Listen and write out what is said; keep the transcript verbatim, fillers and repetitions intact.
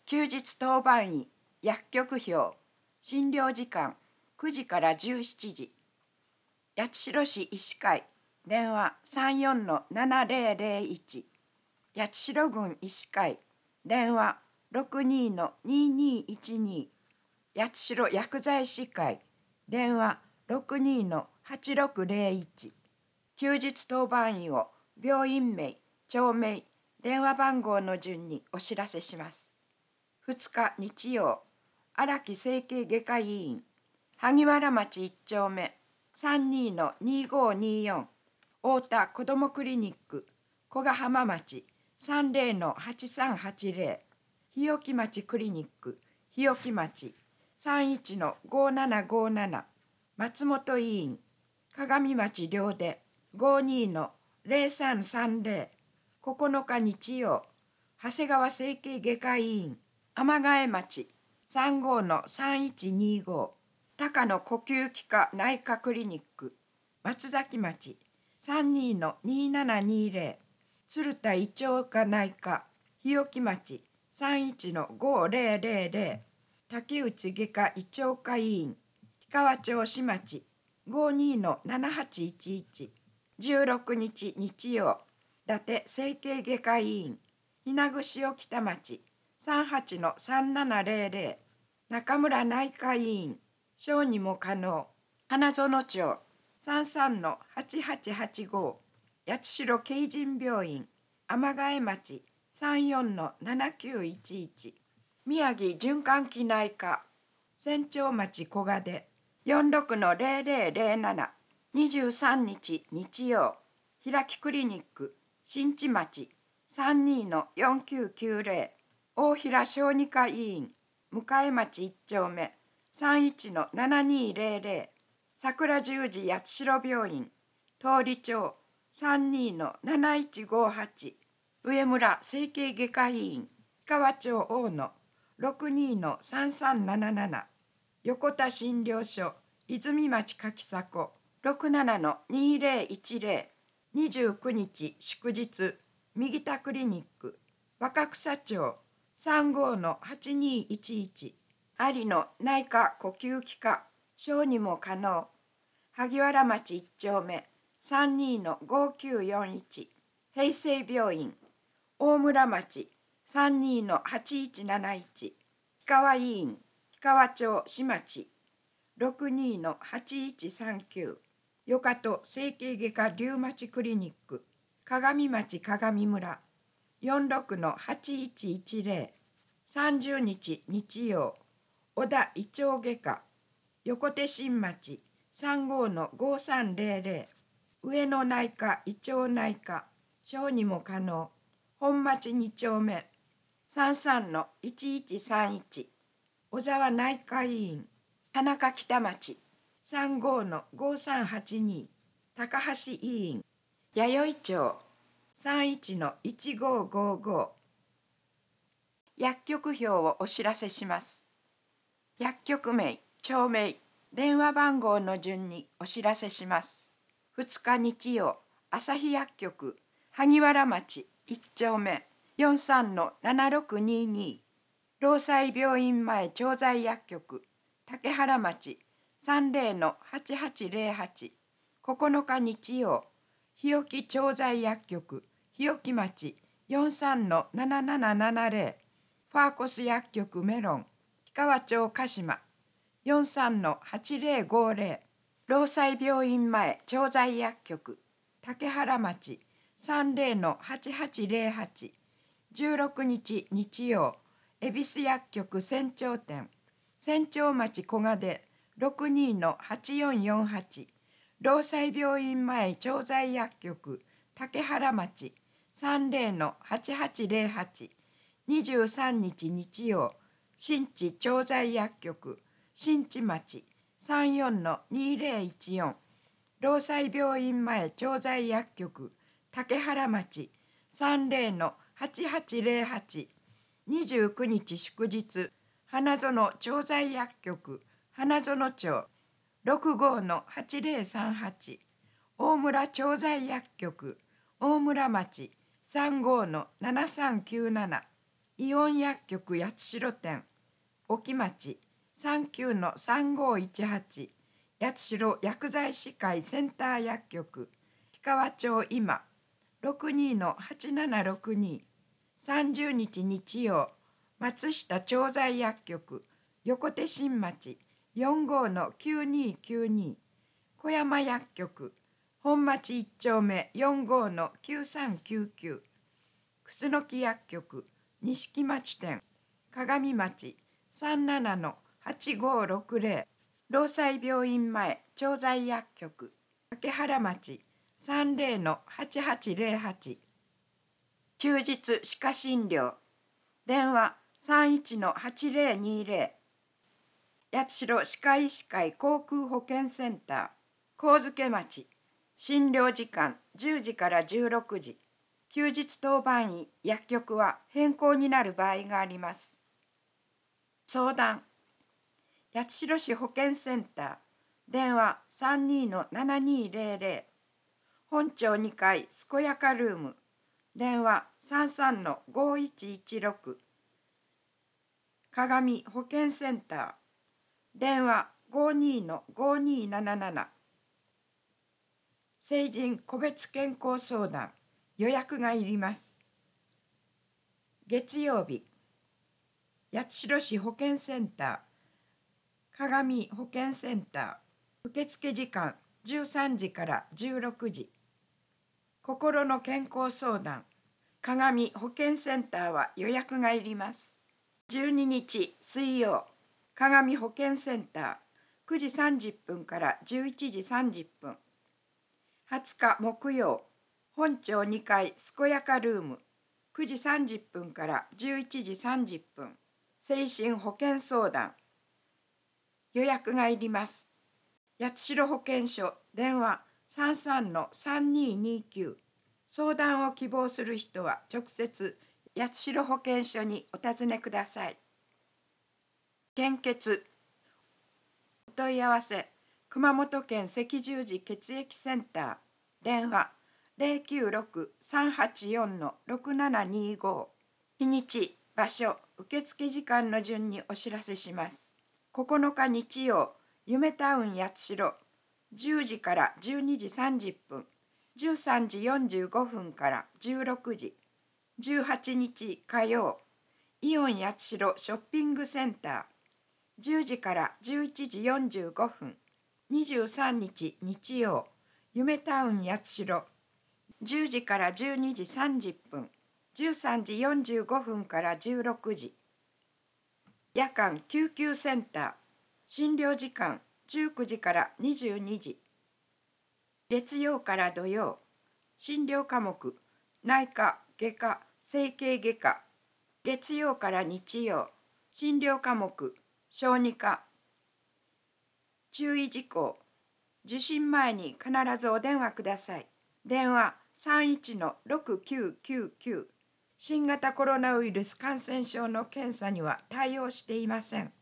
休日当番医薬局表診療時間くじからじゅうしちじ。八代市医師会電話 さんよんのななぜろぜろいち。八代郡医師会電話 ろくにのににいちに。八代薬剤師会電話 ろくにのはちろくぜろいち。休日当番医を病院名、町名、電話番号の順にお知らせします。ふつか日曜、荒木整形外科医院、萩原町いち丁目 さんにのにごによん。太田こどもクリニック、古賀浜町 さんぜろのはちさんはちぜろ。日置町クリニック、日置町 さんいちのごななごなな。松本医院、鏡町両出 ごにのぜろさんさんぜろ。ここのか日曜、長谷川整形外科医院、天ヶ江町 さんごのさんいちにご。高野呼吸器科内科クリニック、松崎町 さんにのにななにぜろ。鶴田胃腸科内科、日置町 さんいちのごぜろぜろぜろ。竹内外科胃腸科医院、氷川町市町 ごにのななはちいちいち。じゅうろくにち日曜、伊達整形外科医院、稲串沖田町 さんはちのさんななぜろぜろ。中村内科医院、小児も可能、花園町 さんさんのはちはちはちご。八代京仁病院、天ヶ江町 さんよんのななきゅういちいち。宮城循環器内科、千丁町小賀で よんろくのぜろぜろぜろなな。にじゅうさんにち日曜、開きクリニック、新地町 さんにのよんきゅうきゅうぜろ。大平小児科医院、向町いち丁目 さんいちのななにぜろぜろ。桜十字八代病院、通り町 さんにのなないちごはち。上村整形外科医院、氷川町大野 ろくにのさんさんなななな。横田診療所、泉町柿迫 ろくななのにぜろいちぜろ。にじゅうくにち祝日、右田クリニック、若草町 さんごのはちにいちいち。有野内科呼吸器科、小児も可能、萩原町いち丁目 さんにのごきゅうよんいち。平成病院、大村町 さんにのはちいちなないち。氷川医院、氷川町市町 ろくにのはちいちさんきゅう。よかと整形外科リウマチクリニック、鏡町鏡村 よんろくのはちいちいちぜろ。さんじゅうにち日曜、小田胃腸外科、横手新町 さんごのごさんぜろぜろ。上野内科胃腸内科、小児も可能、本町に丁目 さんさんのいちいちさんいち。小沢内科医院、田中北町 さんごのごさんはちに。高橋医院、弥生町 さんいちのいちごごご。薬局表をお知らせします。薬局名、町名、電話番号の順にお知らせします。ふつか日曜、朝日薬局、萩原町いち丁目 よんさんのななろくにに。労災病院前調剤薬局、竹原町 さんぜろのはちはちぜろはち。ここのか日曜、日置調剤薬局、日置町 よんさんのななななななぜろ。ファーコス薬局メロン、氷川町鹿島 よんさんのはちぜろごぜろ。労災病院前調剤薬局、竹原町 さんぜろのはちはちぜろはち。じゅうろくにち日曜、恵比寿薬局千丁店、千丁町小賀で ろくにのはちよんよんはち。労災病院前調剤薬局、竹原町 さんぜろのはちはちぜろはち。にじゅうさんにち日曜、新地調剤薬局、新地町 さんよんのにぜろいちよん。労災病院前調剤薬局、竹原町 さんぜろのはちはちぜろはち。にじゅうくにち祝日、花園調剤薬局、花園町 ろくごのはちぜろさんはち。大村調剤薬局、大村町 さんごのななさんきゅうなな。 イオン薬局八代店、沖町 さんきゅうのさんごいちはち、八代薬剤師会センター薬局、氷川町今 ろくにのはちななろくに、さんじゅうにち日曜、松下調剤薬局、横手新町 よんごのきゅうにきゅうに、小山薬局、本町いっ丁目 よんごのきゅうさんきゅうきゅう、楠木薬局、錦町店、鏡町 さんななのはちごろくぜろ、労災病院前調剤薬局、竹原町 さんじゅうのはちはちぜろはち、休日歯科診療、電話 さんいちのはちぜろにぜろ、八代歯科医師会航空保健センター、上野町、診療時間じゅうじからじゅうろくじ、休日当番医、薬局は変更になる場合があります。相談、八代市保健センター、電話 さんにのななにぜろぜろ、本町にかい健やかルーム、電話 さんさんのごいちいちろく、鏡保健センター、電話 ごにのごになななな、成人個別健康相談、予約がいります。月曜日、八代市保健センター、鏡保健センター、受付時間じゅうさんじからじゅうろくじ、心の健康相談、鏡保健センターは予約がいります。じゅうににち水曜、鏡保健センター、くじさんじゅっぷんからじゅういちじさんじゅっぷん。はつか木曜、本町にかい健やかルーム、くじさんじゅっぷんからじゅういちじさんじゅっぷん。精神保健相談、予約がいります。八代保健所、電話 さんさんのさんににきゅう、相談を希望する人は直接八代保健所にお尋ねください。献血、お問い合わせ、熊本県赤十字血液センター、電話 ゼロきゅうろく さんはちよん ろくななにご、日にち、場所、受付時間の順にお知らせします。ここのか日曜、夢タウン八代、じゅうじからじゅうにじさんじゅっぷん、じゅうさんじよんじゅうごふんからじゅうろくじ、じゅうはちにち火曜、イオン八代ショッピングセンター、じゅうじからじゅういちじよんじゅうごふん、にじゅうさんにち日曜、夢タウン八代、じゅうじからじゅうにじさんじゅっぷん、じゅうさんじよんじゅうごふんからじゅうろくじ、夜間救急センター、診療時間じゅうくじからにじゅうにじ、月曜から土曜、診療科目、内科、外科、整形外科、月曜から日曜、診療科目、小児科。注意事項、受診前に必ずお電話ください。電話 さんいちのろくきゅうきゅうきゅう、新型コロナウイルス感染症の検査には対応していません。